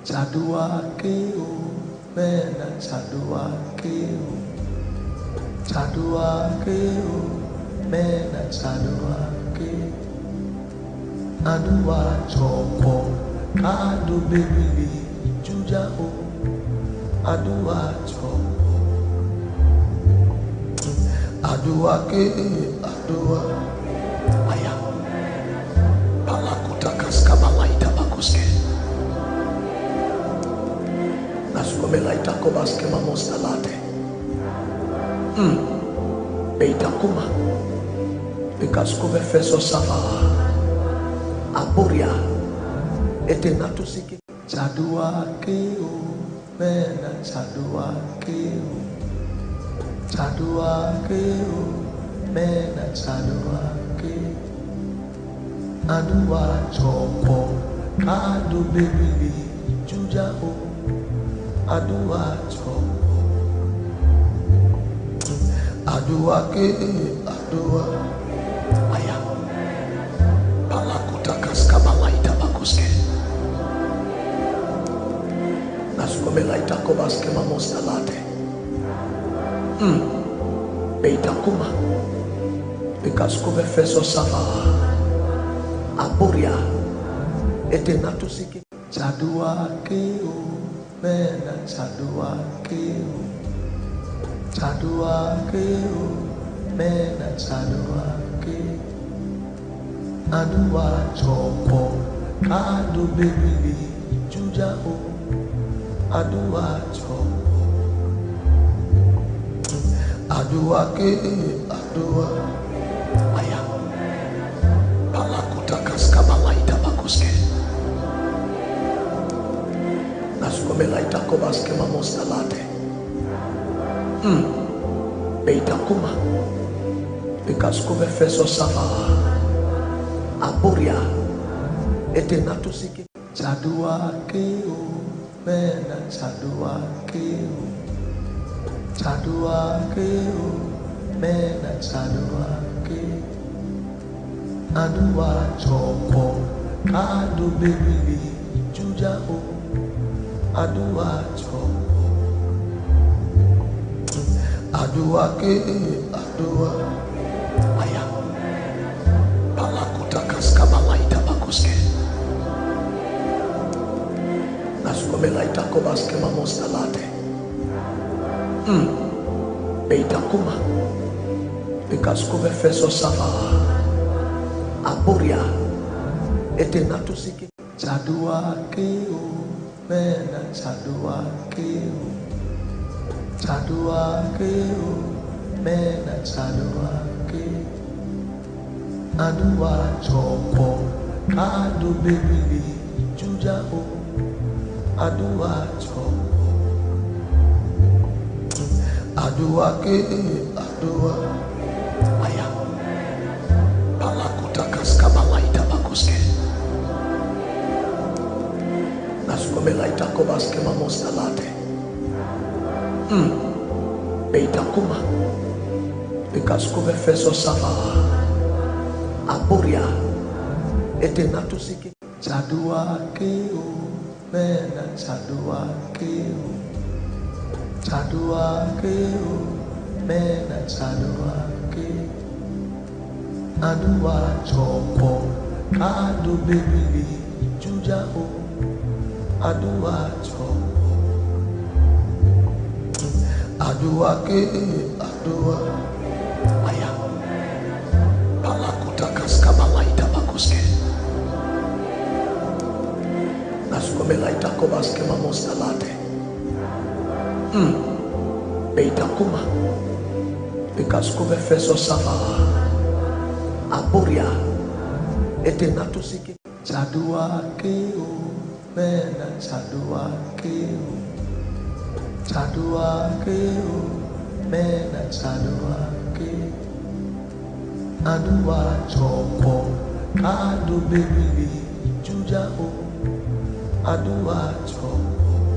Chadua keo, mena chadua keo, chadua keo, mena chadua keo. Adua chopo, kado baby, juja o. Adua chopo, adua ke, adua. Aya, palakutakas kabalaita bakuske. Nasumelaita kobaske mamostalate. Beitakuma. Bekaskove feso sava. Aburia. Etenatusiki. Chadua keo. Mena chadua keo. Chadua keo. Mena chadua keo. Adua chopo. Kado baby. Juja o. Adua chopo. Adua ke, adua. Aya. Palakutakas kabalaita bakuske. Nasumelaita kobaske mamostalate. Beitakuma. Bekaskove feso sava. Aburia. Etenatusiki. Chadua keo. Mena chadua keo. Chadua keo. Mena chadua keo. Adua chopo. Kado baby. Juja o. Adua chopo. Adua ke. Adua. Aya. Palakutakas kabalaita bakuske. Nasumelaita kobaske mamostalate. Beitakuma. Bekaskove feso sava. Aburia. Etenatusiki. Chadua keo. Mena chadua keo. Chadua keo. Mena chadua keo. Adua chopo. Kado baby. Juja o. Adua chopo. Adua ke, adua. Aya. Palakutakas kabalaita bakuske. Nasumelaita kobaske mamostalate. Beitakuma. Bekaskove feso sava. Aburia. Etenatusiki. Chadua keo. Mena chadua keo. Chadua keo. Mena chadua keo. Adua chopo. Kado baby. Juja o. Adua chopo. Adua ke, adua. Aya. Palakutakas kabalaita bakuske. Nasumelaita kobaske mamostalate. Beitakuma. Bekaskove feso sava. Aburia. Etenatusiki. Chadua keo. Mena chadua keo. Chadua keo. Mena chadua keo. Adua chopo. Kado baby. Juja o. Adua chopo. Adua ke, adua. Aya. Palakutakas kabalaita bakuske. Nasumelaita kobaske mamostalate. Beitakuma. Bekaskove feso sava. Aburia. Etenatusiki. Chadua keo. Mena chadua keo. Chadua keo. Mena chadua keo. Adua chopo. Kado baby. Juja o. Adua chopo.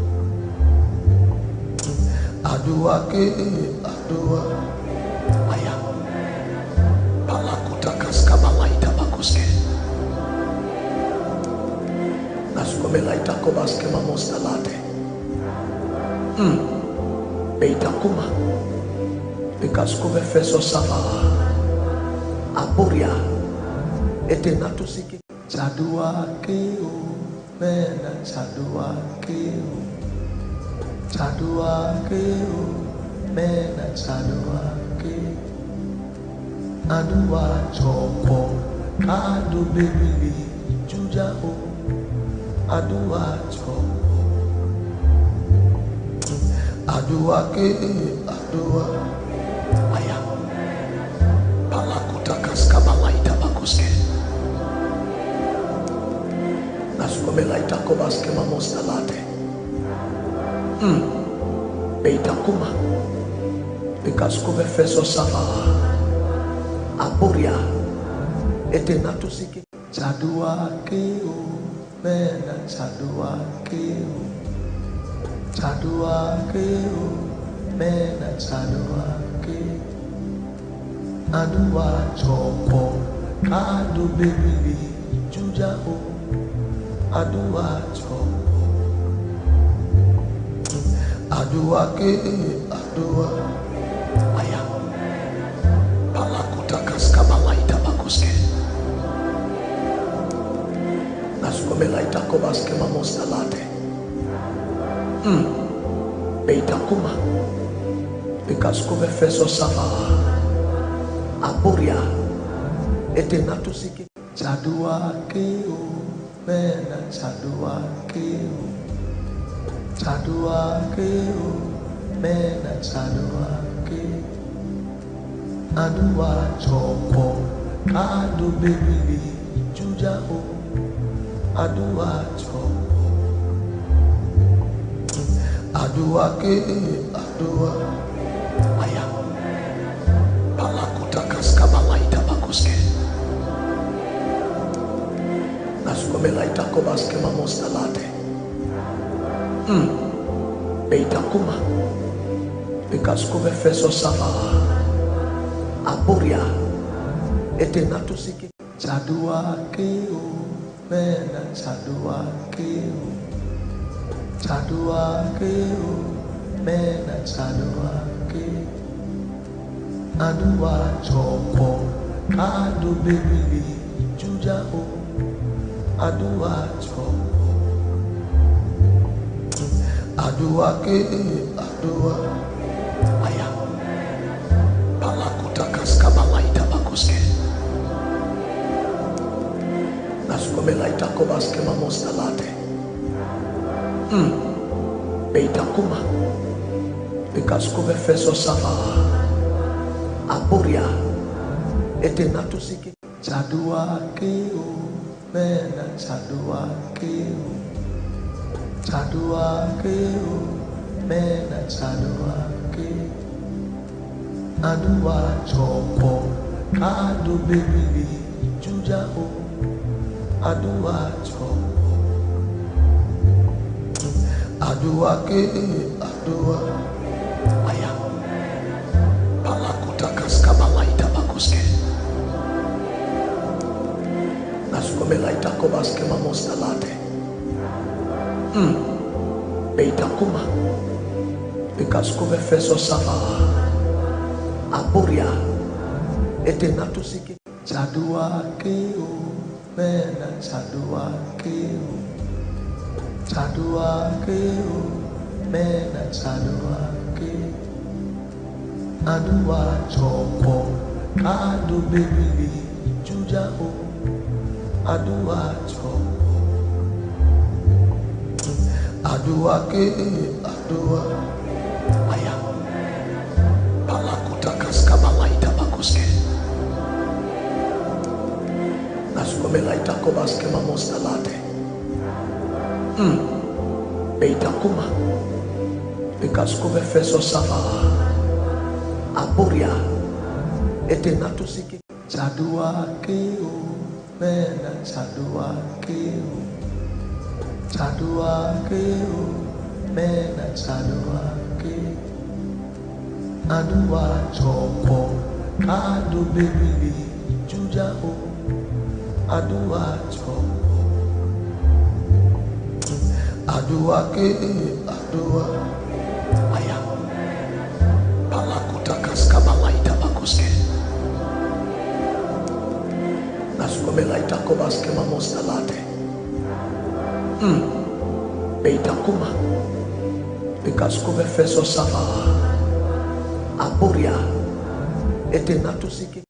Adua ke, adua. Aya. Palakutakas kabalaita bakuske. Naskomelaita kobaskema mostalate. Beitakuma. Bekaskove feso sava. Apuria. Etenatusiki. Chadua keo. Mena chadua keo. Chadua keo. Mena chadua keo. Adua choko. Kado bebili. Juja o. Adua choko. Adua ke adua aya palakutakas kabalaita bakuske naskomelaita kobaske mamostalate beitakuma bekaskove feso sava apuria etenatusiki chadua keo mena chadua keo chadua keo mena chadua keo adua choko kado bebili juja o adua choko adua ke adua aya palakutakas kabalaita bakuske naskomelaita kobaske mamostalate beitakuma bekaskove feso sava apuria etenatusiki chadua keo mena chadua keo chadua keo mena chadua keo adua choko kado bebili juja o adua choko adua ke adua aya palakutakas kabalaita bakuske naskomelaita kobaske mamostalate beitakuma bekaskove feso sava apuria etenatusiki chadua keo mena chadua keo chadua keo mena chadua keo adua choko kado bebili juja o adua choko adua ke adua aya palakutakas kabalaita bakuske naskomelaita kobaske mamostalate beitakuma bekaskove feso sava apuria etenatusiki chadua keo mena chadua keo chadua keo mena chadua keo adua choko kado bebili juja o adua choko adua ke adua aya palakutakas kabalaita bakuske naskomelaita kobaske mamostalate beitakuma bekaskove feso sava apuria etenatusiki chadua keo mena chadua keo chadua keo mena chadua keo adua choko kado bebili juja o adua choko adua ke adua aya palakutakas kabalaita bakuske naskomelaita kobaske mamostalate beitakuma bekaskove feso sava apuria etenatusiki chadua keo mena chadua keo chadua keo mena chadua keo adua choko kado bebili juja o adua choko Aduake, adua. Aya. Palakutakas kabalaita bakuske. Naskomelaita kobaske mamostalate. Beitakuma. Bikaskove feso sava. Aburia. Etenatusiki.